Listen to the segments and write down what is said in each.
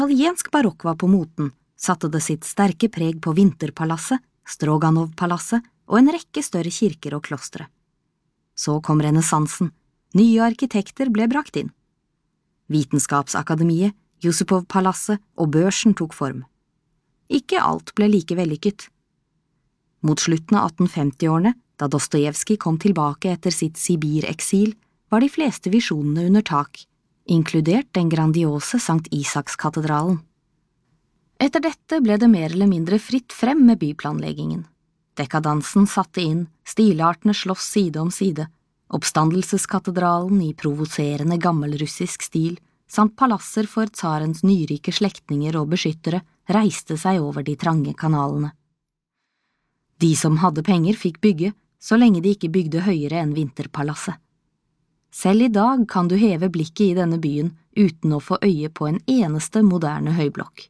Italiensk barokk var på moten, satte det sitt sterke preg på Vinterpalasset, Stroganov-palasset og en rekke større kirker og klostre. Så kom renessansen, nye arkitekter ble brakt inn. Vitenskapsakademiet, Yusupov-palasset og børsen tok form. Ikke alt ble like vellykket. Mot slutten av 1850-årene, da Dostojevskij kom tilbake etter sitt Sibir-eksil, var de fleste visjonene under tak, inkludert den grandiose Sankt Isaks-katedralen. Etter dette ble det mer eller mindre fritt frem med byplanleggingen. Dekadansen satte inn, stilartene sloss side om side, oppstandelseskatedralen i provoserende gammelrussisk stil, samt palasser for tsarens nyrike slektninger og beskyttere reiste seg over de trange kanalene. De som hadde penger fikk bygge, så lenge de ikke bygde høyere enn Vinterpalasset. Selv i dag kan du heve blikket i denne byen uten å få øye på en eneste moderne høyblokk.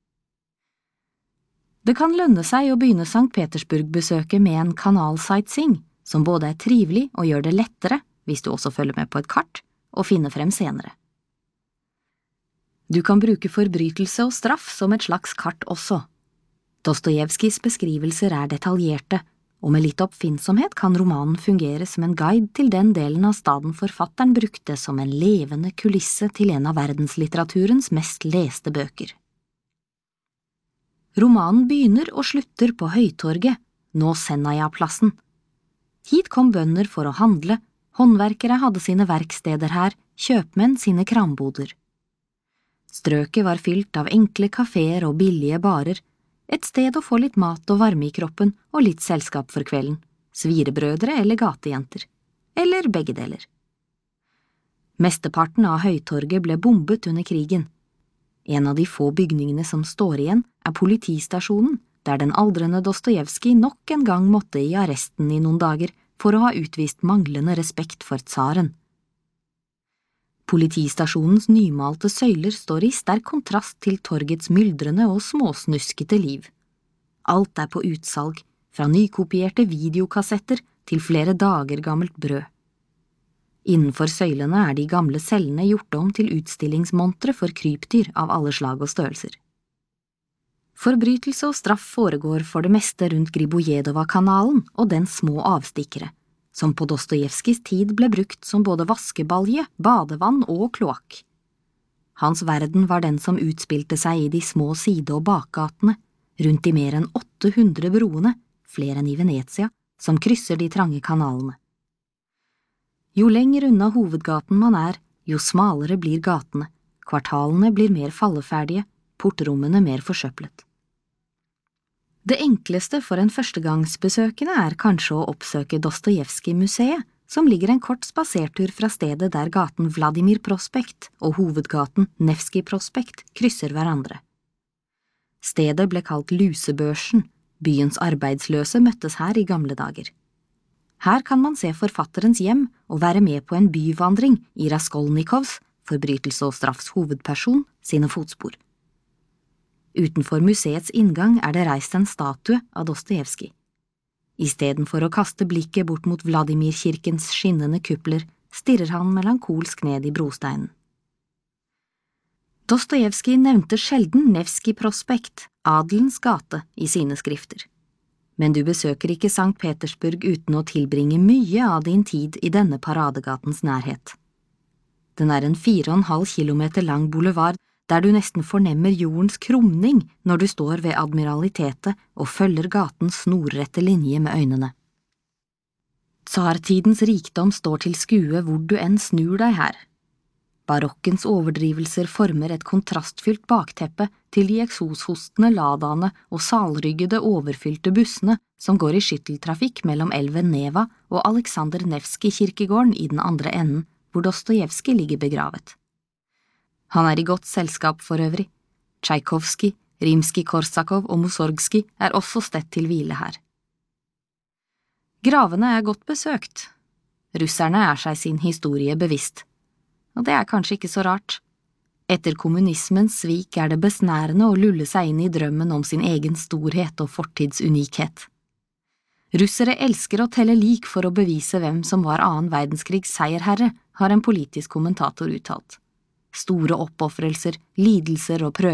Det kan lønne seg å begynne St. Petersburg-besøket med en kanalsightseeing, som både er trivelig og gjør det lettere, hvis du også følger med på et kart, å finne frem senere. Du kan bruke forbrytelse og straff som et slags kart også. Dostojevskijs beskrivelser er detaljerte, og med litt oppfinnsomhet kan romanen fungere som en guide til den delen av staden forfatteren brukte som en levende kulisse til en av verdenslitteraturens mest leste bøker. Romanen begynner og slutter på Høytorget, nå Sennaja-plassen. Hit kom bønder for å handle, håndverkere hadde sine verksteder her, kjøpmenn sine kramboder. Strøket var fylt av enkle kaféer og billige barer, et sted å få litt mat og varme i kroppen og litt selskap for kvelden, svirebrødre eller gatejenter, eller begge deler. Mesteparten av Høytorget ble bombet under krigen. En av de få bygningene som står igjen er politistasjonen, der den aldrende Dostojevskij nok en gang måtte i arresten i noen dager for å ha utvist manglende respekt for tsaren. Politistasjonens nymalte søyler står i sterk kontrast til torgets myldrende og småsnuskete liv. Alt er på utsalg, fra nykopierte videokassetter til flere dager gammelt brød. Innenfor søylene er de gamle cellene gjort om til utstillingsmontre for krypdyr av alle slag og størrelser. Forbrytelse og straff foregår for det meste rundt Gribojedova-kanalen og dens små avstikkere, som på Dostojevskijs tid ble brukt som både vaskebalje, badevann og kloakk. Hans verden var den som utspilte seg i de små side- og bakgatene, rundt de mer enn 800 broene, flere enn i Venezia, som krysser de trange kanalene. Jo lenger unna hovedgaten man er, jo smalere blir gatene, kvartalene blir mer falleferdige, portrommene mer forsøplet. Det enkleste for en førstegangsbesøkende er kanskje å oppsøke Dostojevskij-museet, som ligger en kort spasertur fra stedet der gaten Vladimir Prospekt og hovedgaten Nevskij Prospekt krysser hverandre. Stedet ble kalt Lusebørsen, byens arbeidsløse møttes her i gamle dager. Her kan man se forfatterens hjem og være med på en byvandring i Raskolnikovs, forbrytelse og straffs hovedperson, sine fotspor. Utenfor museets inngang er det reist en statue av Dostojevskij. Istedenfor å kaste blikket bort mot Vladimir-kirkens skinnende kupler, stirrer han melankolsk ned i brosteinen. Dostojevskij nevnte sjelden Nevskij Prospekt, adelens gate, i sine skrifter. Men du besøker ikke St. Petersburg uten å tilbringe mye av din tid i denne paradegatens nærhet. Den er en 4,5 kilometer lang boulevard, der du nesten fornemmer jordens krumning når du står ved Admiralitetet og følger gatens snorrette linje med øynene. Tsartidens rikdom står til skue hvor du enn snur deg her. Barokkens overdrivelser former et kontrastfylt bakteppe til de eksoshostende ladaene og salryggede overfylte bussene som går i skytteltrafikk mellom elven Neva og Aleksandr Nevskij-kirkegården i den andre enden, hvor Dostojevskij ligger begravet. Han er i godt selskap for øvrig. Tsjajkovskij, Rimskij-Korsakov og Mussorgskij er også stett til hvile her. Gravene er godt besøkt. Russerne er seg sin historie bevisst. Og det er kanskje ikke så rart. Etter kommunismens svik er det besnærende å lulle seg inn i drømmen om sin egen storhet og fortidsunikhet. Russere elsker å telle lik for å bevise hvem som var annen verdenskrigs seierherre, har en politisk kommentator uttalt. Store oppofrelser, lidelser og prøvelser